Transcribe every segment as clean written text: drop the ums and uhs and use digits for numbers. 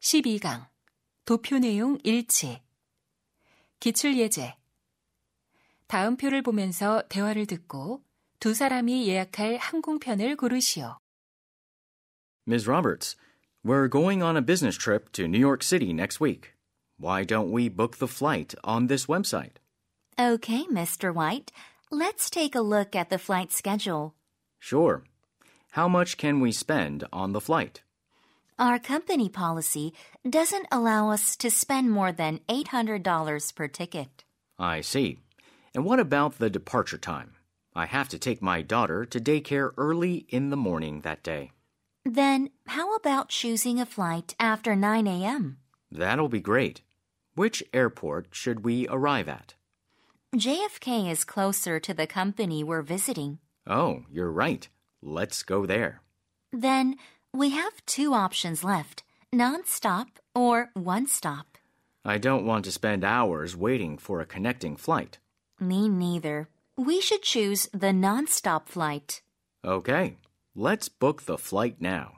12강 도표 내용 일치 기출 예제 다음 표를 보면서 대화를 듣고 두 사람이 예약할 항공편을 고르시오. Ms. Roberts, we're going on a business trip to New York City next week. Why don't we book the flight on this website? Okay, Mr. White. Let's take a look at the flight schedule. Sure. How much can we spend on the flight? Our company policy doesn't allow us to spend more than $800 per ticket. I see. And what about the departure time? I have to take my daughter to daycare early in the morning that day. Then how about choosing a flight after 9 a.m.? That'll be great. Which airport should we arrive at? JFK is closer to the company we're visiting. Oh, you're right. Let's go there. Then we have two options left, non-stop or one-stop. I don't want to spend hours waiting for a connecting flight. Me neither. We should choose the non-stop flight. Okay, let's book the flight now.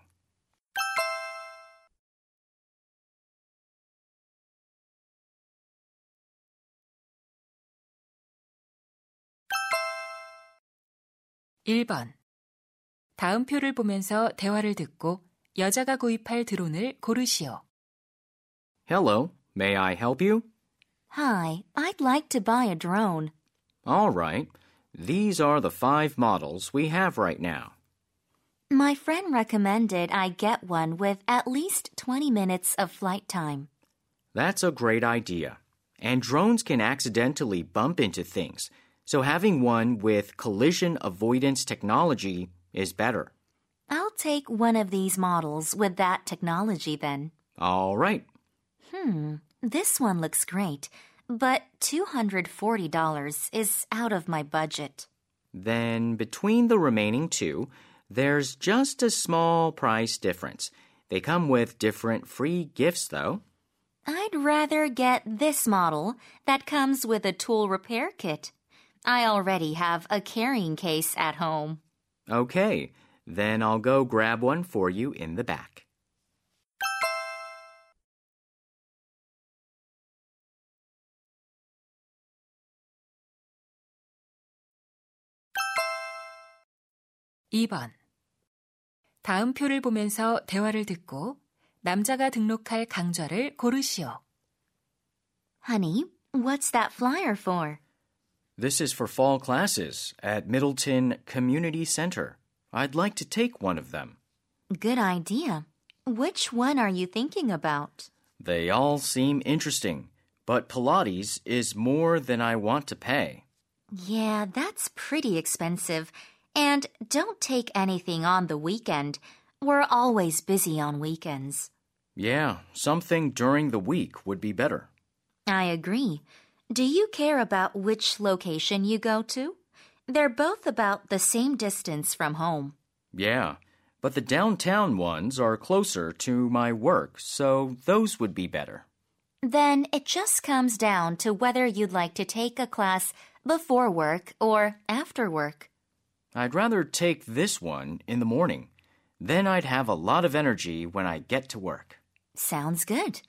(1번) 다음 표를 보면서 대화를 듣고 여자가 구입할 드론을 고르시오. Hello, may I help you? Hi, I'd like to buy a drone. All right. These are the 5 models we have right now. My friend recommended I get one with at least 20 minutes of flight time. That's a great idea. And drones can accidentally bump into things, so having one with collision avoidance technology is better. I'll take one of these models with that technology then. All right. This one looks great, but $240 is out of my budget. Then between the remaining two, there's just a small price difference. They come with different free gifts, though. I'd rather get this model that comes with a tool repair kit. I already have a carrying case at home. Okay, then I'll go grab one for you in the back. (2번) 다음 표를 보면서 대화를 듣고 남자가 등록할 강좌를 고르시오. Honey, what's that flyer for? This is for fall classes at Middleton Community Center. I'd like to take one of them. Good idea. Which one are you thinking about? They all seem interesting, but Pilates is more than I want to pay. Yeah, that's pretty expensive. And don't take anything on the weekend. We're always busy on weekends. Yeah, something during the week would be better. I agree. Do you care about which location you go to? They're both about the same distance from home. Yeah, but the downtown ones are closer to my work, so those would be better. Then it just comes down to whether you'd like to take a class before work or after work. I'd rather take this one in the morning. Then I'd have a lot of energy when I get to work. Sounds good.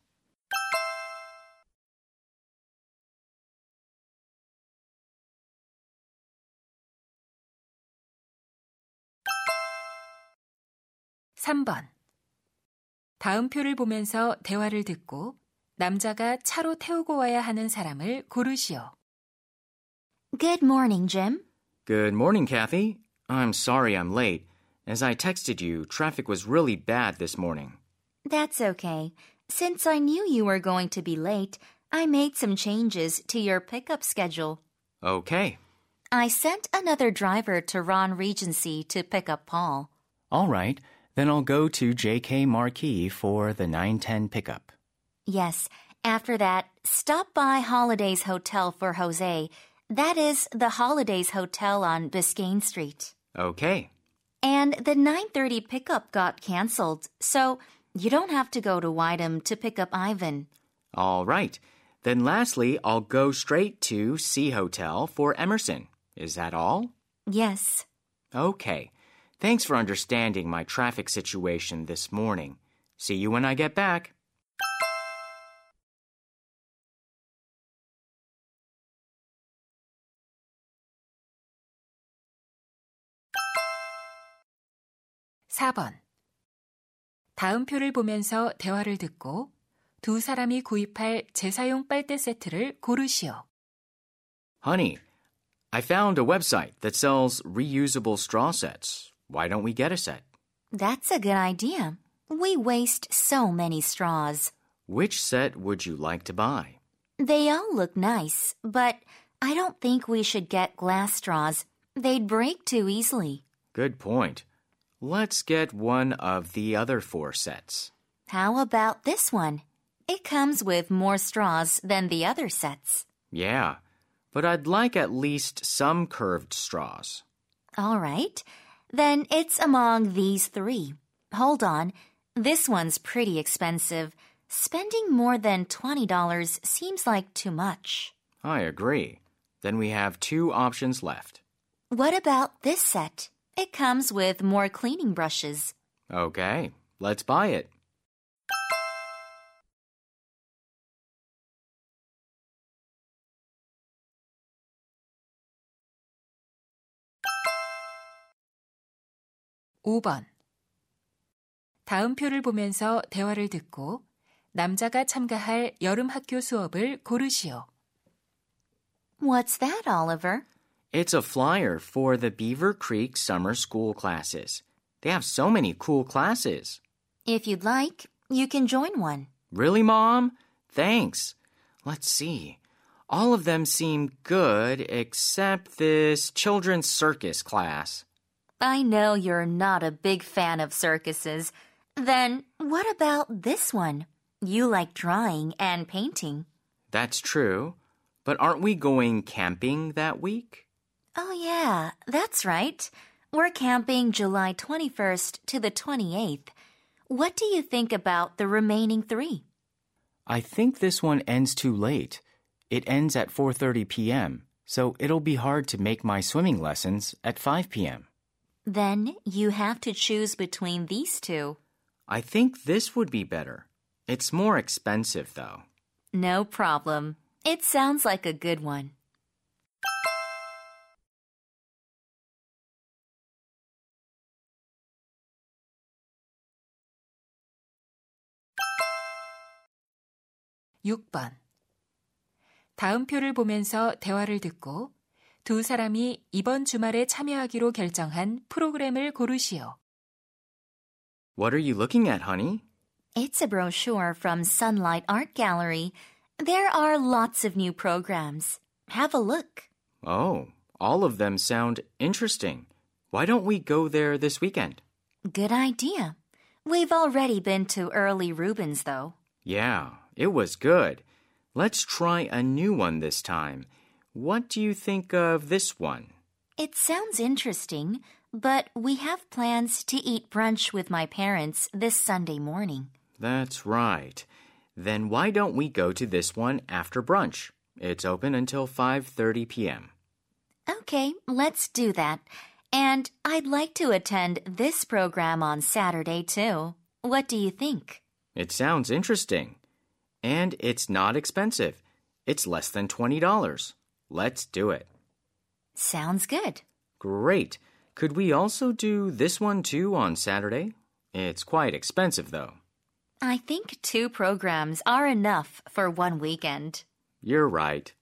(3번) 다음 표를 보면서 대화를 듣고 남자가 차로 태우고 와야 하는 사람을 고르시오. Good morning, Jim. Good morning, Kathy. I'm sorry I'm late. As I texted you, traffic was really bad this morning. That's okay. Since I knew you were going to be late, I made some changes to your pickup schedule. Okay. I sent another driver to Ron Regency to pick up Paul. All right. Then I'll go to JK Marquis for the 9:10 pickup. Yes. After that, stop by Holidays Hotel for Jose. That is the Holidays Hotel on Biscayne Street. Okay. And the 9:30 pickup got canceled, so you don't have to go to Wyndham to pick up Ivan. All right. Then lastly, I'll go straight to C Hotel for Emerson. Is that all? Yes. Okay. Thanks for understanding my traffic situation this morning. See you when I get back. 4번. 다음 표를 보면서 대화를 듣고 두 사람이 구입할 재사용 빨대 세트를 고르시오. Honey, I found a website that sells reusable straw sets. Why don't we get a set? That's a good idea. We waste so many straws. Which set would you like to buy? They all look nice, but I don't think we should get glass straws. They'd break too easily. Good point. Let's get one of the other 4 sets. How about this one? It comes with more straws than the other sets. Yeah, but I'd like at least some curved straws. All right. Then it's among these 3. Hold on. This one's pretty expensive. Spending more than $20 seems like too much. I agree. Then we have 2 options left. What about this set? It comes with more cleaning brushes. Okay, let's buy it. (5번) 다음 표를 보면서 대화를 듣고 남자가 참가할 여름 학교 수업을 고르시오. What's that, Oliver? It's a flyer for the Beaver Creek Summer School classes. They have so many cool classes. If you'd like, you can join one. Really, Mom? Thanks. Let's see. All of them seem good except this children's circus class. I know you're not a big fan of circuses. Then what about this one? You like drawing and painting. That's true. But aren't we going camping that week? Oh, yeah, that's right. We're camping July 21st to the 28th. What do you think about the remaining 3? I think this one ends too late. It ends at 4:30 p.m., so it'll be hard to make my swimming lessons at 5 p.m. Then you have to choose between these 2. I think this would be better. It's more expensive, though. No problem. It sounds like a good one. (6번) 다음 표를 보면서 대화를 듣고 두 사람이 이번 주말에 참여하기로 결정한 프로그램을 고르시오. What are you looking at, honey? It's a brochure from Sunlight Art Gallery. There are lots of new programs. Have a look. Oh, all of them sound interesting. Why don't we go there this weekend? Good idea. We've already been to Early Rubens, though. Yeah, it was good. Let's try a new one this time. What do you think of this one? It sounds interesting, but we have plans to eat brunch with my parents this Sunday morning. That's right. Then why don't we go to this one after brunch? It's open until 5:30 p.m. Okay, let's do that. And I'd like to attend this program on Saturday, too. What do you think? It sounds interesting. And it's not expensive. It's less than $20. Let's do it. Sounds good. Great. Could we also do this one too on Saturday? It's quite expensive, though. I think 2 programs are enough for one weekend. You're right.